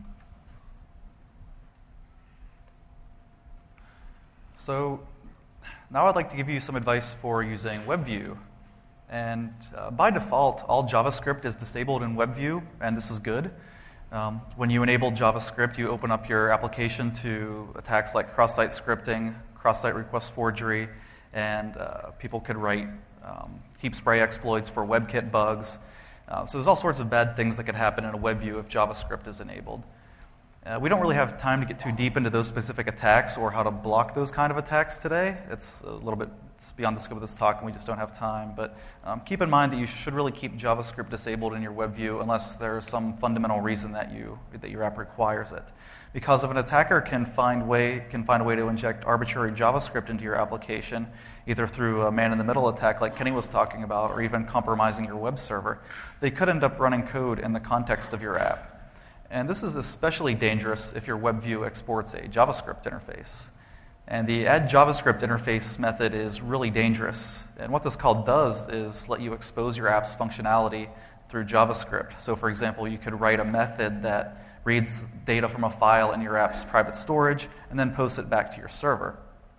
So now I'd like to give you some advice for using WebView. And uh, by default, all JavaScript is disabled in WebView, and this is good. Um, when you enable JavaScript, you open up your application to attacks like cross-site scripting, cross-site request forgery, and uh, people could write um, heap spray exploits for WebKit bugs. Uh, so there's all sorts of bad things that could happen in a WebView if JavaScript is enabled. Uh, we don't really have time to get too deep into those specific attacks or how to block those kind of attacks today. It's a little bit it's beyond the scope of this talk, and we just don't have time. But um, keep in mind that you should really keep JavaScript disabled in your WebView unless there's some fundamental reason that you that your app requires it. Because if an attacker can find way can find a way to inject arbitrary JavaScript into your application, either through a man-in-the-middle attack like Kenny was talking about, or even compromising your web server, they could end up running code in the context of your app. And this is especially dangerous if your WebView exports a JavaScript interface. And the add JavaScript interface method is really dangerous. And what this call does is let you expose your app's functionality through JavaScript. So for example, you could write a method that reads data from a file in your app's private storage and then posts it back to your server.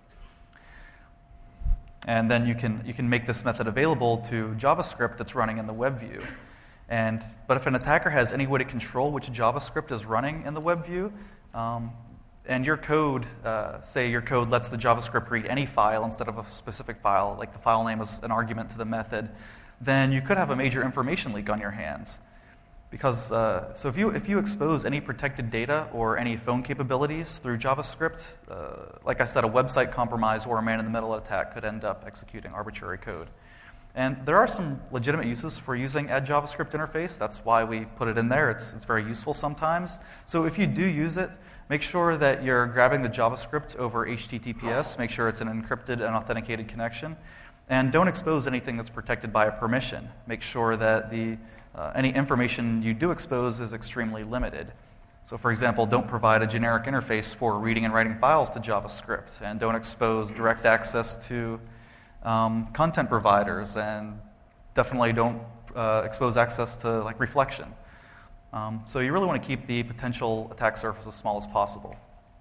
And then you can, you can make this method available to JavaScript that's running in the WebView. And, but if an attacker has any way to control which JavaScript is running in the WebView, um, and your code, uh, say your code lets the JavaScript read any file instead of a specific file, like the file name is an argument to the method, then you could have a major information leak on your hands. Because, uh, so if you, if you expose any protected data or any phone capabilities through JavaScript, uh, like I said, a website compromise or a man-in-the-middle attack could end up executing arbitrary code. And there are some legitimate uses for using add JavaScript interface. That's why we put it in there. It's, it's very useful sometimes. So if you do use it, make sure that you're grabbing the JavaScript over H T T P S. Make sure it's an encrypted and authenticated connection. And don't expose anything that's protected by a permission. Make sure that the, uh, any information you do expose is extremely limited. So for example, don't provide a generic interface for reading and writing files to JavaScript. And don't expose direct access to Um, content providers, and definitely don't uh, expose access to like reflection. Um, so you really want to keep the potential attack surface as small as possible.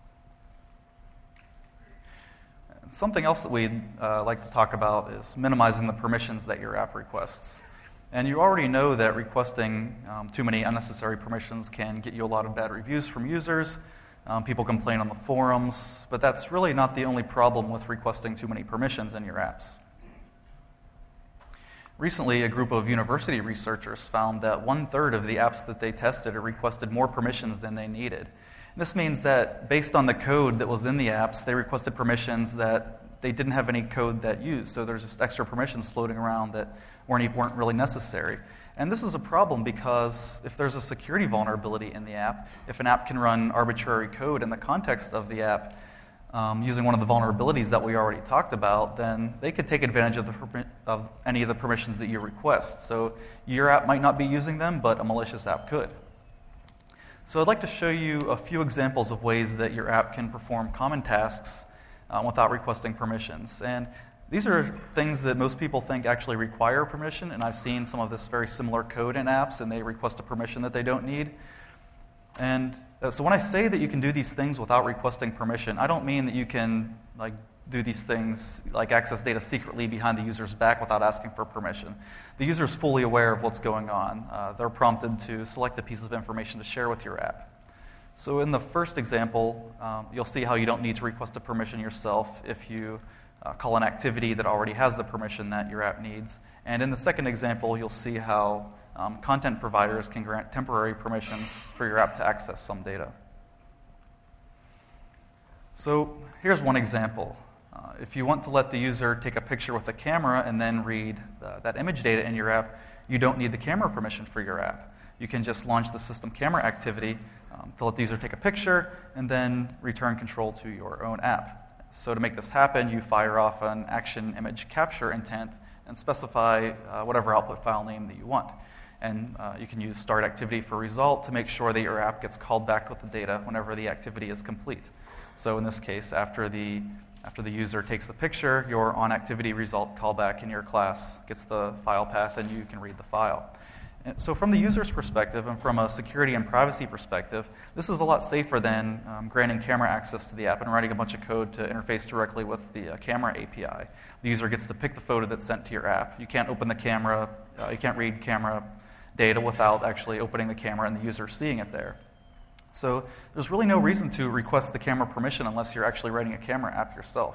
Something else that we'd uh, like to talk about is minimizing the permissions that your app requests. And you already know that requesting um, too many unnecessary permissions can get you a lot of bad reviews from users. Um, people complain on the forums, but that's really not the only problem with requesting too many permissions in your apps. Recently, a group of university researchers found that one-third of the apps that they tested requested more permissions than they needed. And this means that based on the code that was in the apps, they requested permissions that they didn't have any code that used, so there's just extra permissions floating around that weren't, weren't really necessary. And this is a problem because if there's a security vulnerability in the app, if an app can run arbitrary code in the context of the app um, using one of the vulnerabilities that we already talked about, then they could take advantage of, the, of any of the permissions that you request. So your app might not be using them, but a malicious app could. So I'd like to show you a few examples of ways that your app can perform common tasks uh, without requesting permissions. And these are things that most people think actually require permission, and I've seen some of this very similar code in apps, and they request a permission that they don't need. And uh, so when I say that you can do these things without requesting permission, I don't mean that you can like do these things, like access data secretly behind the user's back without asking for permission. The user is fully aware of what's going on. Uh, they're prompted to select a piece of information to share with your app. So in the first example, um, you'll see how you don't need to request a permission yourself if you Uh, call an activity that already has the permission that your app needs. And in the second example, you'll see how um, content providers can grant temporary permissions for your app to access some data. So here's one example. Uh, if you want to let the user take a picture with a camera and then read uh, that image data in your app, you don't need the camera permission for your app. You can just launch the system camera activity um, to let the user take a picture and then return control to your own app. So to make this happen, you fire off an action image capture intent and specify uh, whatever output file name that you want. And uh, you can use start activity for result to make sure that your app gets called back with the data whenever the activity is complete. So in this case, after the After the user takes the picture, your onActivity result callback in your class gets the file path and you can read the file. And so from the user's perspective and from a security and privacy perspective, this is a lot safer than um, granting camera access to the app and writing a bunch of code to interface directly with the uh, camera A P I. The user gets to pick the photo that's sent to your app. You can't open the camera, uh, you can't read camera data without actually opening the camera and the user seeing it there. So there's really no reason to request the camera permission unless you're actually writing a camera app yourself.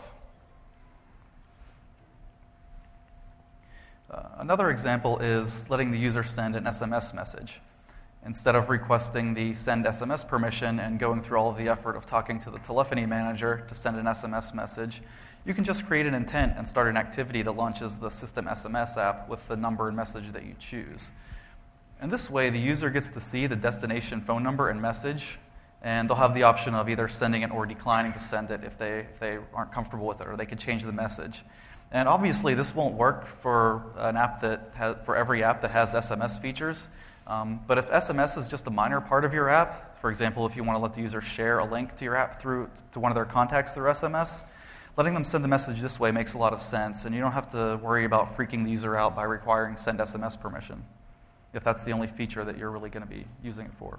Uh, another example is letting the user send an S M S message. Instead of requesting the send S M S permission and going through all of the effort of talking to the telephony manager to send an S M S message, you can just create an intent and start an activity that launches the system S M S app with the number and message that you choose. And this way, the user gets to see the destination phone number and message, and they'll have the option of either sending it or declining to send it if they, if they aren't comfortable with it, or they can change the message. And obviously, this won't work for an app that has, for every app that has S M S features. Um, but if S M S is just a minor part of your app, for example, if you want to let the user share a link to your app through to one of their contacts through S M S, letting them send the message this way makes a lot of sense, and you don't have to worry about freaking the user out by requiring send S M S permission, if that's the only feature that you're really going to be using it for.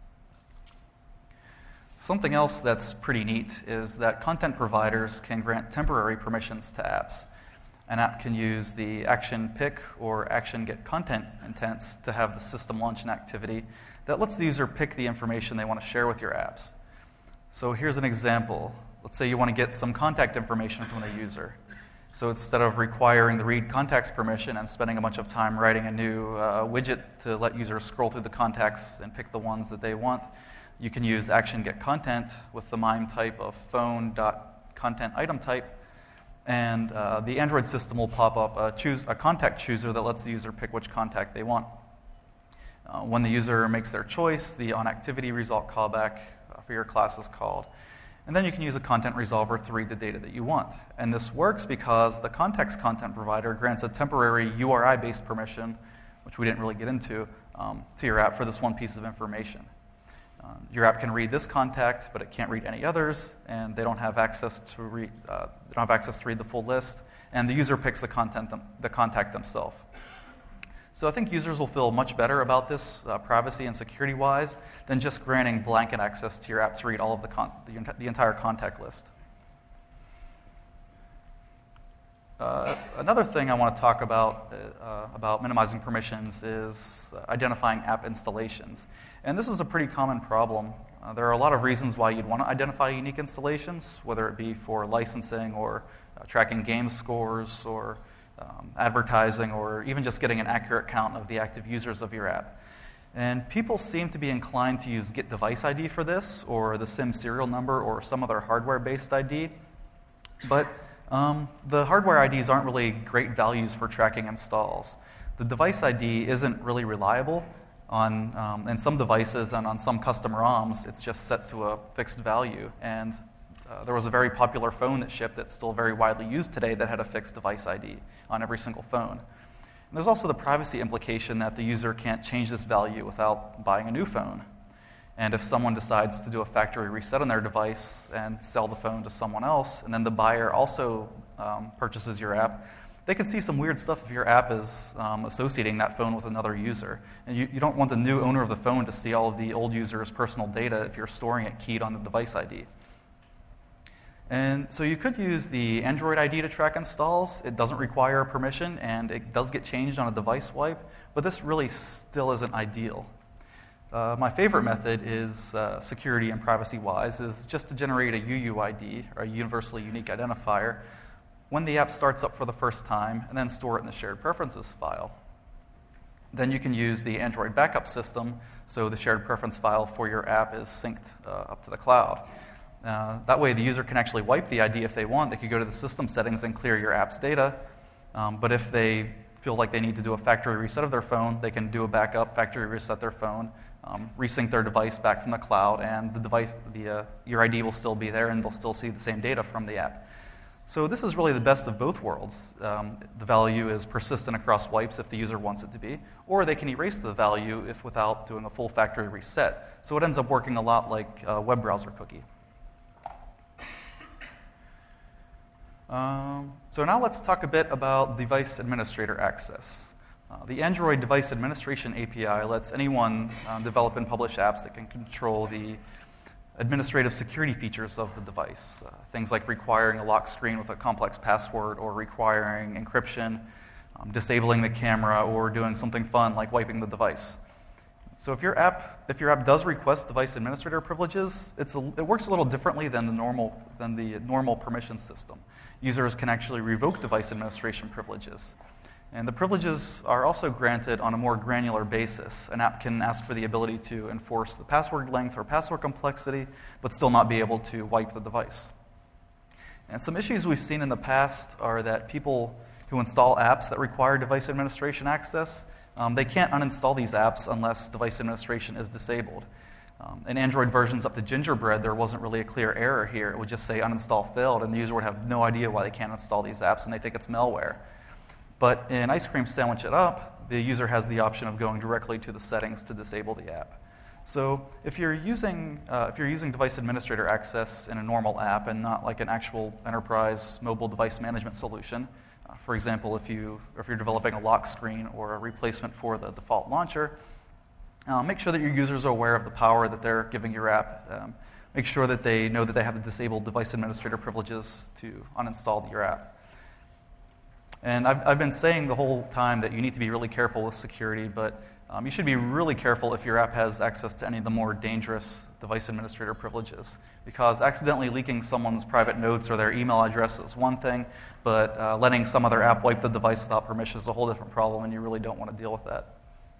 Something else that's pretty neat is that content providers can grant temporary permissions to apps. An app can use the action pick or action get content intents to have the system launch an activity that lets the user pick the information they want to share with your apps. So here's an example. Let's say you want to get some contact information from the user. So instead of requiring the read contacts permission and spending a bunch of time writing a new uh, widget to let users scroll through the contacts and pick the ones that they want, you can use action get content with the MIME type of phone.content item type, and uh, the Android system will pop up a, choose, a contact chooser that lets the user pick which contact they want. Uh, when the user makes their choice, the onActivity result callback uh, for your class is called. And then you can use a content resolver to read the data that you want. And this works because the context content provider grants a temporary U R I-based permission, which we didn't really get into, um, to your app for this one piece of information. Um, your app can read this contact, but it can't read any others, and they don't have access to read. Uh, they don't have access to read the full list. And the user picks the content, them, the contact themselves. So I think users will feel much better about this, uh, privacy and security-wise, than just granting blanket access to your app to read all of the con- the, the entire contact list. Uh, another thing I want to talk about uh, about minimizing permissions is uh, identifying app installations. And this is a pretty common problem. Uh, there are a lot of reasons why you'd want to identify unique installations, whether it be for licensing or uh, tracking game scores or um, advertising or even just getting an accurate count of the active users of your app. And people seem to be inclined to use get device I D for this, or the SIM serial number, or some other hardware-based I D. But Um, the hardware I Ds aren't really great values for tracking installs. The device I D isn't really reliable. On um, in some devices and on some custom ROMs, it's just set to a fixed value. And uh, there was a very popular phone that shipped that's still very widely used today that had a fixed device I D on every single phone. And there's also the privacy implication that the user can't change this value without buying a new phone. And if someone decides to do a factory reset on their device and sell the phone to someone else, and then the buyer also um, purchases your app, they can see some weird stuff if your app is um, associating that phone with another user. And you, you don't want the new owner of the phone to see all of the old user's personal data if you're storing it keyed on the device I D. And so you could use the Android I D to track installs. It doesn't require permission, and it does get changed on a device wipe, but this really still isn't ideal. Uh, my favorite method is, uh, security and privacy-wise, is just to generate a U U I D, or a universally unique identifier, when the app starts up for the first time, and then store it in the shared preferences file. Then you can use the Android backup system, so the shared preference file for your app is synced uh, up to the cloud. Uh, that way the user can actually wipe the I D if they want. They could go to the system settings and clear your app's data, um, but if they feel like they need to do a factory reset of their phone, they can do a backup, factory reset their phone, Um, resync their device back from the cloud, and the device, the, uh, your I D will still be there, and they'll still see the same data from the app. So this is really the best of both worlds. Um, the value is persistent across wipes if the user wants it to be, or they can erase the value if without doing a full factory reset. So it ends up working a lot like a web browser cookie. Um, so now let's talk a bit about device administrator access. Uh, the Android Device Administration A P I lets anyone um, develop and publish apps that can control the administrative security features of the device. Uh, things like requiring a lock screen with a complex password, or requiring encryption, um, disabling the camera, or doing something fun like wiping the device. So if your app, if your app does request device administrator privileges, it's a, it works a little differently than the normal than the normal permission system. Users can actually revoke device administration privileges. And the privileges are also granted on a more granular basis. An app can ask for the ability to enforce the password length or password complexity, but still not be able to wipe the device. And some issues we've seen in the past are that people who install apps that require device administration access, um, they can't uninstall these apps unless device administration is disabled. Um, in Android versions up to Gingerbread, there wasn't really a clear error here. It would just say uninstall failed, and the user would have no idea why they can't install these apps, and they think it's malware. But in Ice Cream Sandwich It Up, the user has the option of going directly to the settings to disable the app. So if you're using uh, if you're using device administrator access in a normal app and not like an actual enterprise mobile device management solution, uh, for example, if you if you're developing a lock screen or a replacement for the default launcher, uh, make sure that your users are aware of the power that they're giving your app. Um, make sure that they know that they have the disabled device administrator privileges to uninstall your app. And I've, I've been saying the whole time that you need to be really careful with security, but um, you should be really careful if your app has access to any of the more dangerous device administrator privileges, because accidentally leaking someone's private notes or their email address is one thing, but uh, letting some other app wipe the device without permission is a whole different problem, and you really don't want to deal with that.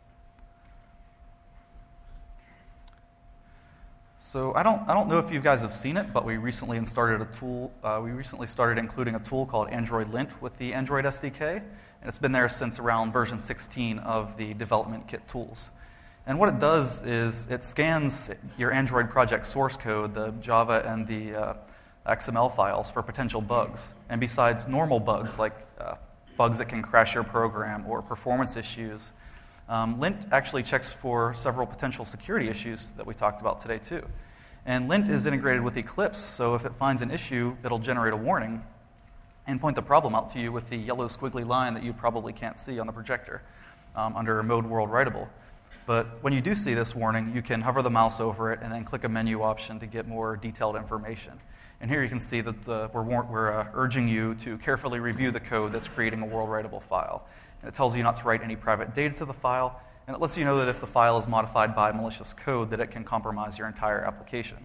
So I don't, I don't know if you guys have seen it, but we recently started a tool. Uh, we recently started including a tool called Android Lint with the Android S D K, and it's been there since around version sixteen of the development kit tools. And what it does is it scans your Android project source code, the Java and the uh, X M L files, for potential bugs. And besides normal bugs like uh, bugs that can crash your program or performance issues, Um, Lint actually checks for several potential security issues that we talked about today too. And Lint is integrated with Eclipse, so if it finds an issue, it'll generate a warning and point the problem out to you with the yellow squiggly line that you probably can't see on the projector um, under Mode World Writable. But when you do see this warning, you can hover the mouse over it and then click a menu option to get more detailed information. And here you can see that the, we're, we're uh, urging you to carefully review the code that's creating a world writable file. And it tells you not to write any private data to the file, and it lets you know that if the file is modified by malicious code, that it can compromise your entire application.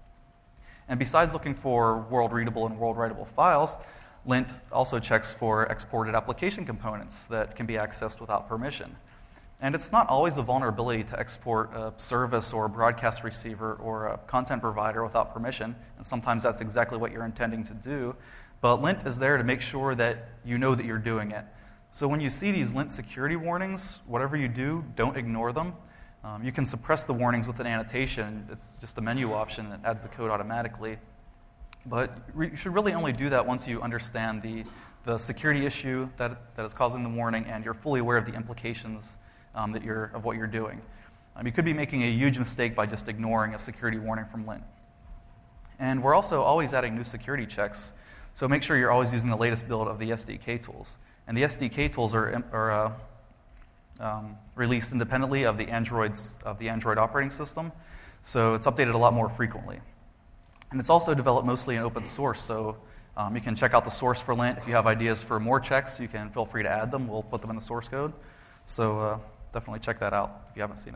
And besides looking for world readable and world writable files, Lint also checks for exported application components that can be accessed without permission. And it's not always a vulnerability to export a service or a broadcast receiver or a content provider without permission, and sometimes that's exactly what you're intending to do. But Lint is there to make sure that you know that you're doing it. So when you see these Lint security warnings, whatever you do, don't ignore them. Um, you can suppress the warnings with an annotation. It's just a menu option that adds the code automatically. But you should really only do that once you understand the, the security issue that, that is causing the warning and you're fully aware of the implications um, that you're, of what you're doing. Um, you could be making a huge mistake by just ignoring a security warning from Lint. And we're also always adding new security checks, so make sure you're always using the latest build of the S D K tools. And the S D K tools are, are uh, um, released independently of the Android's of the Android operating system, so it's updated a lot more frequently. And it's also developed mostly in open source, so um, you can check out the source for Lint. If you have ideas for more checks, you can feel free to add them. We'll put them in the source code. So uh, definitely check that out if you haven't seen it.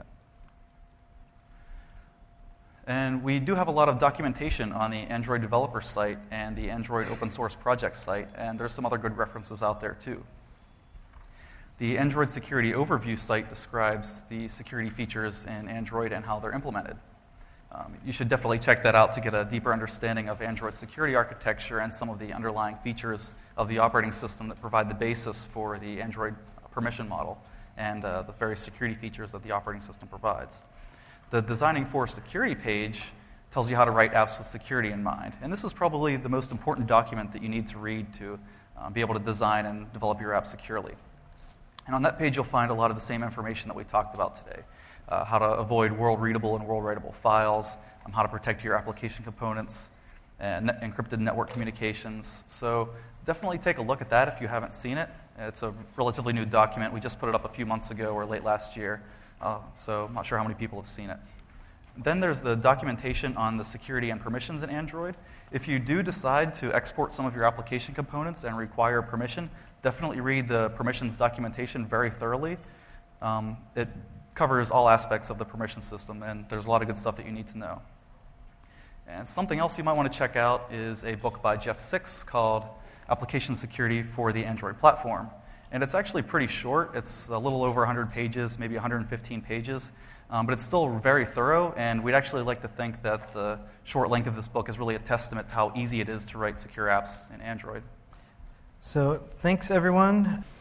And we do have a lot of documentation on the Android developer site and the Android open source project site, and there's some other good references out there too. The Android Security Overview site describes the security features in Android and how they're implemented. Um, you should definitely check that out to get a deeper understanding of Android security architecture and some of the underlying features of the operating system that provide the basis for the Android permission model and uh, the various security features that the operating system provides. The Designing for Security page tells you how to write apps with security in mind. And this is probably the most important document that you need to read to uh, be able to design and develop your app securely. And on that page, you'll find a lot of the same information that we talked about today. Uh, how to avoid world readable and world writable files, um, how to protect your application components, and net- encrypted network communications. So definitely take a look at that if you haven't seen it. It's a relatively new document. We just put it up a few months ago or late last year, uh, so I'm not sure how many people have seen it. Then there's the documentation on the security and permissions in Android. If you do decide to export some of your application components and require permission, definitely read the permissions documentation very thoroughly. Um, it covers all aspects of the permission system, and there's a lot of good stuff that you need to know. And something else you might want to check out is a book by Jeff Six called Application Security for the Android Platform. And it's actually pretty short. It's a little over one hundred pages, maybe one hundred fifteen pages. Um, but it's still very thorough, and we'd actually like to think that the short length of this book is really a testament to how easy it is to write secure apps in Android. So thanks, everyone.